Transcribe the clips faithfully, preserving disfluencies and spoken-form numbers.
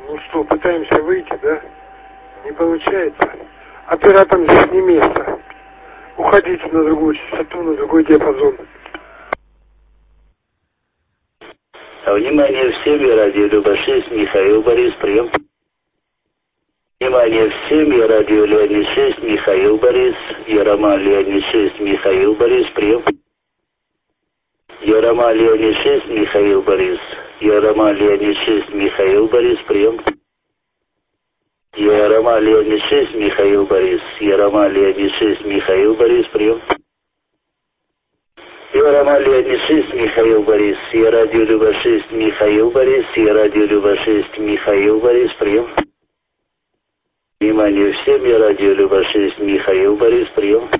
Ну что, пытаемся выйти, да? Не получается. Операторам здесь не место. Уходите на другую частоту, на другой диапазон. Внимание всем, я радио Люба шесть, Михаил Борис, прием. Внимание всем, я радио Леонид шесть, Михаил Борис, я Роман Леонид шесть, Михаил Борис, прием. Я Роман Леонид шесть, Михаил Борис, я Роман Леонид шесть, Михаил Борис, прием. Я Роман Леонид шесть, Михаил Борис, я Роман Леонид шесть, Михаил Борис, прием. Я Роман Леонид шесть, Михаил Борис, я радио Люба шесть, Михаил Борис, я радио Люба шесть, Михаил Борис, прием. Внимание всем, я радио Люба шесть, Михаил Борис, прием.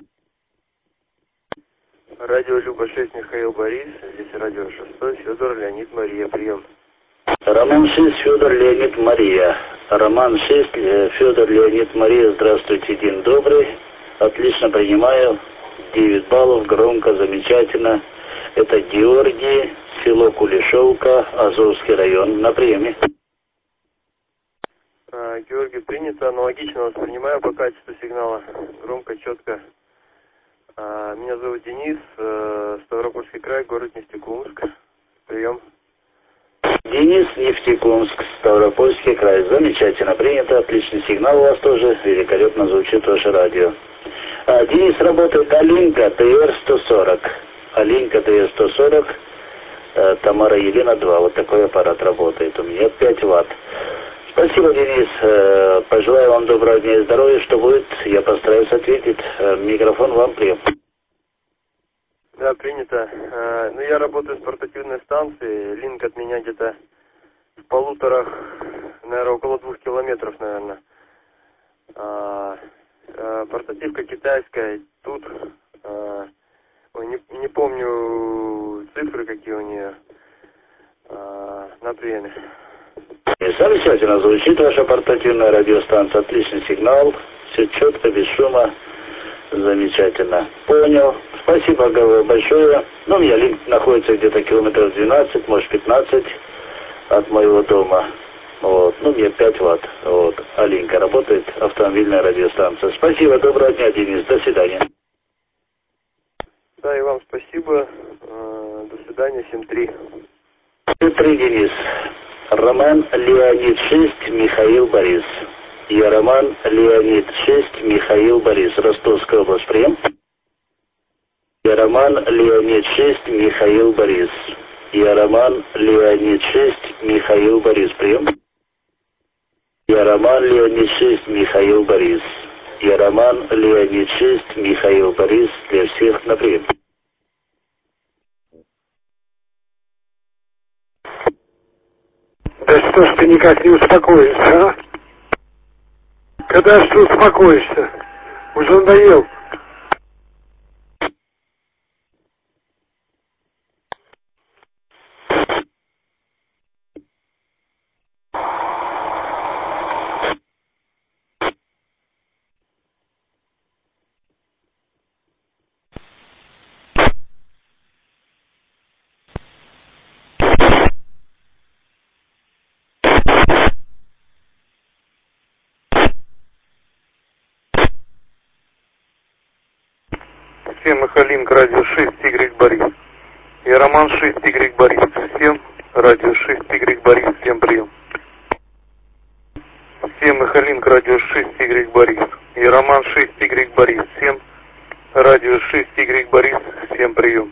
Радио Люба шесть, Михаил Борис, здесь радио шесть, Федор, Леонид, Мария, прием. Роман шесть, Федор, Леонид, Мария. Роман шесть, Федор, Леонид, Мария, здравствуйте, день добрый. Отлично принимаю, девять баллов, громко, замечательно. Это Георгий, село Кулешовка, Азовский район, на приеме. А, Георгий, принято, аналогично воспринимаю по качеству сигнала, громко, четко. А, меня зовут Денис, э, Ставропольский край, город Нефтекумск, прием. Денис, Нефтекумск, Ставропольский край. Замечательно принято, отличный сигнал у вас тоже, великолепно звучит ваше радио. А, Денис, работает Алинка Т Р сто сорок. Алинка Т Р сто сорок, э, Тамара Елена два. Вот такой аппарат работает у меня, пять ватт. Спасибо, Денис. Э, пожелаю вам доброго дня и здоровья. Что будет, я постараюсь ответить. Э, микрофон вам, прием. Да, принято. А, ну, я работаю с портативной станцией. Линк от меня где-то в полуторах, наверное, около двух километров, наверное. А, а, портативка китайская. Тут, а, ой, не, не помню цифры, какие у нее. А, на приеме. Замечательно звучит ваша портативная радиостанция. Отличный сигнал. Все четко, без шума. Замечательно. Понял. Спасибо большое. Ну, у меня линк находится где-то километров двенадцать, может пятнадцать от моего дома. Вот. Ну, мне пять ватт. Вот. А линка работает, автомобильная радиостанция. Спасибо. Доброго дня, Денис. До свидания. Да, и вам спасибо. До свидания. семь три. семь три, Денис. Роман Леонид шесть, Михаил Борис. Я Роман Леонид шесть, Михаил Борис. Ростовская область, прием. Я Роман Леонид шесть, Михаил Борис. Я Роман Леонид шесть, Михаил Борис, прием. Я Роман Леонид шесть, Михаил Борис. Я Роман Леонид шесть, Михаил Борис. Для всех на прием. Да что ж ты никак не успокоишься, а? Когда ж ты успокоишься? Уже надоел. Всем Михалинг, радио шесть, Y Борис. Я Роман шесть, Y Борис. Всем радио шесть, Y Борис. Всем прием. Всем Михалинг, радио шесть, Y Борис. Я Роман шесть, Y Борис. Всем радио шесть, Y Борис. Всем прием.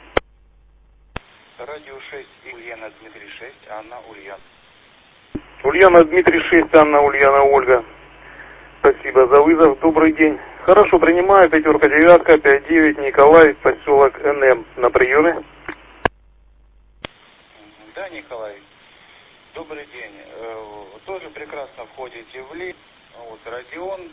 Радио шесть, Ульяна Дмитрий шесть, Анна Ульяна. Ульяна Дмитрий шесть, Анна Ульяна Ольга. Спасибо за вызов. Добрый день. Хорошо, принимаю. Пятерка, девятка, пять девять, Николай, поселок Н М. На приеме. Да, Николай. Добрый день. Э, тоже прекрасно входите в линию. Вот, Родион.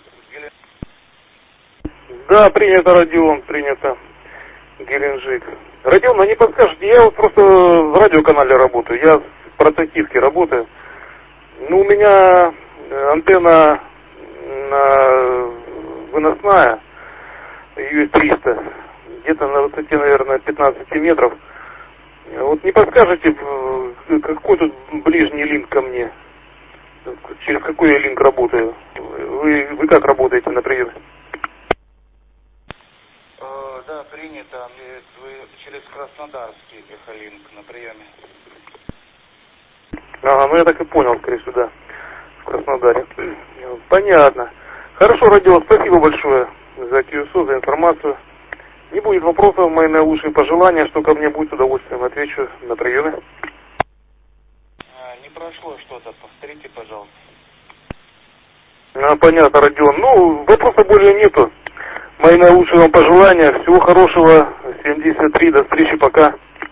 Да, принято, Родион, принято. Геленджик. Родион, а не подскажете, я вот просто в радиоканале работаю, я в портативке работаю. Ну, у меня антенна на выносная, ю эс триста, где-то на высоте, наверное, пятнадцать метров. Вот не подскажете, какой тут ближний линк ко мне? через какой я линк работаю? Вы, вы как работаете на приеме? Э, да, принято. Вы через Краснодарский эхолинк на приеме. Ага, ну я так и понял, скорее всего, да, в Краснодаре. Понятно. Хорошо, Родион, спасибо большое за кью эс о, за информацию. Не будет вопросов, мои наилучшие пожелания, что ко мне будет с удовольствием отвечу на приеме. А, не прошло что-то, повторите, пожалуйста. А, понятно, Родион. Ну, вопросов более нету. Мои наилучшие вам пожелания. Всего хорошего. семьдесят три. До встречи. Пока.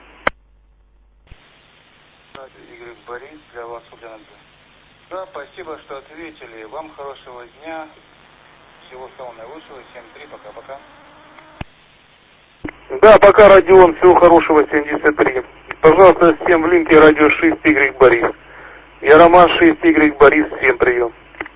Игорь Борис, для вас Ульяна. Да, спасибо, что ответили. Вам хорошего дня. Всего самого наилучшего. семь три. Пока-пока. Да, пока, Родион. Всего хорошего. семьдесят три. Пожалуйста, всем в линке радио шесть Игорь Борис. Я Роман шесть Игорь Борис. Всем прием.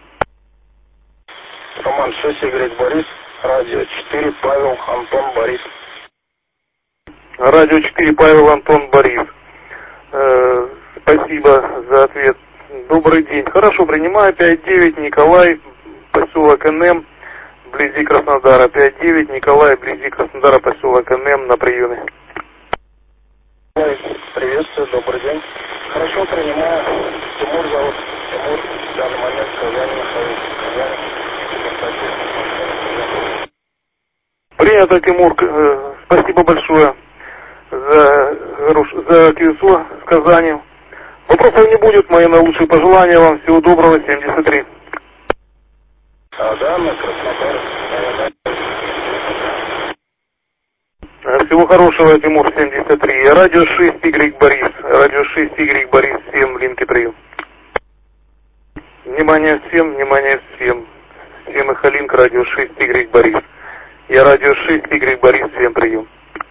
Роман шесть Игорь Борис. Радио четыре Павел Антон Борис. Радио четыре Павел Антон Борис. Э, спасибо за ответ. Добрый день. Хорошо, принимаю. пять девять Николай, поселок эн эм, вблизи Краснодара. пять девять Николай, вблизи Краснодара, поселок эн эм, на приеме. Приветствую, добрый день. Хорошо, принимаю. Тимур зовут. Тимур, в данный момент в Казани находится. Казань. Принято, Тимур. Э, спасибо большое за, за кью эс о с Казани. Вопросов не будет. Мои наилучшие пожелания вам. Всего доброго. семьдесят три. А, да, на Краснодар. Всего хорошего, Тимур, семьдесят три. Радио шесть Игорь Борис. Радио шесть Игорь Борис. Всем в линке прием. Внимание всем, внимание всем. Всем эхолинк, радио шесть Игорь Борис. Я радио шесть Игорь Борис. Всем прием.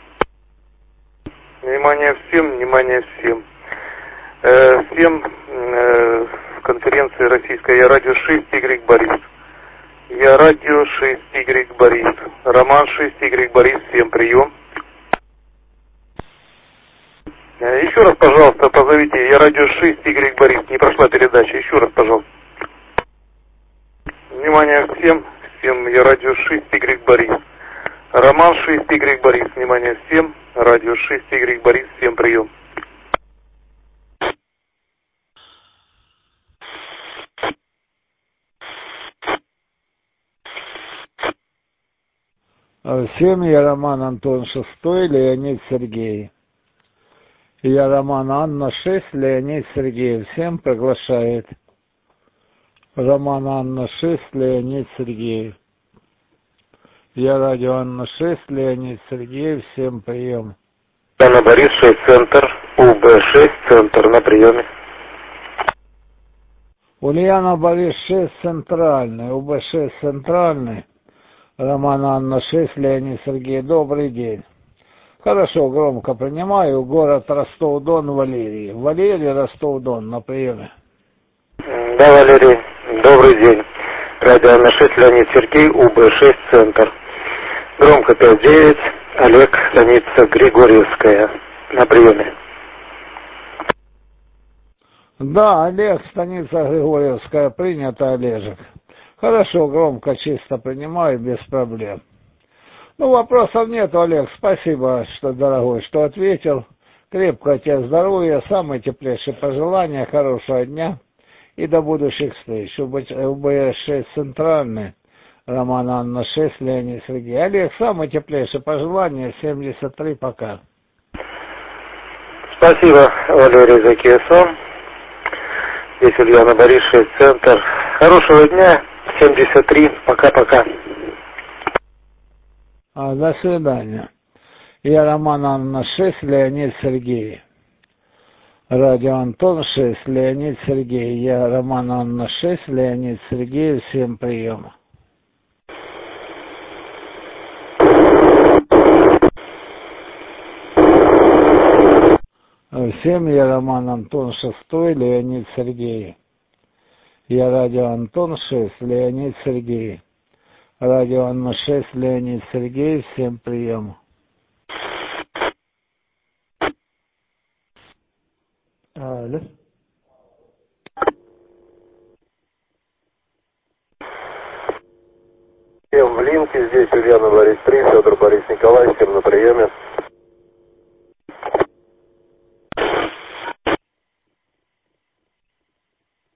Внимание всем, внимание всем. Э, всем э, в конференции российской Я радио шесть Игорь Борис. Я радио шесть Игорь Борис. Роман шесть Игорь Борис. Всем прием. Э, еще раз, пожалуйста, позовите. Я радио шесть Игорь Борис. Не прошла передача. Еще раз, пожалуйста. Внимание всем. Всем. Я радио шесть Игорь Борис. Роман шесть Игорь Борис. Внимание всем. Радио шесть Игорь Борис. Всем прием. Всем я Роман Антон шестой, Леонид Сергей. Я Роман Анна шесть, Леонид Сергей. Всем приглашает. Роман Анна шесть, Леонид Сергей. Я радио Анна шесть, Леонид Сергей. Всем прием. Анна Борис шесть, центр. У Б шесть, центр на приеме. Ульяна Борис шесть, центральный. У Б шесть, центральный. Роман Анна шесть, Леонид Сергей. Добрый день. Хорошо, громко принимаю. Город Ростов-Дон, Валерий. Валерий, Ростов-Дон, на приеме. Да, Валерий, добрый день. Радио Анна шесть, Леонид Сергей, У Б шесть, центр. Громко пять девять, Олег, станица Григорьевская, на приеме. Да, Олег, станица Григорьевская, принято, Олежек. Хорошо, громко, чисто принимаю, без проблем. Ну, вопросов нет, Олег, спасибо, что, дорогой, что ответил. Крепкого тебе здоровья, самые теплейшие пожелания, хорошего дня и до будущих встреч. У Б шесть центральный, Роман Анна шесть, Леонид Сергей. Олег, самые теплейшие пожелания, семьдесят три, пока. Спасибо, Валерий, за кью эс о. Здесь Ульяна Борис шесть, центр. Хорошего дня, семьдесят три, пока-пока. А, до свидания. Я Роман Анна шесть, Леонид Сергей. Радио Антон шесть, Леонид Сергей. Я Роман Анна шесть, Леонид Сергей. Всем прием. Всем я Роман Антон шестой, Леонид Сергей. Я радио Антон шесть, Леонид Сергей. Радио Анна шесть, Леонид Сергей. Всем прием. Алло. Всем в линке, здесь Ульяна Борис три, Федор Борис Николаевич, всем на приеме.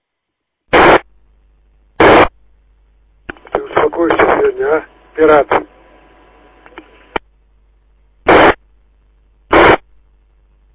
Ты успокойся сегодня, а, пират?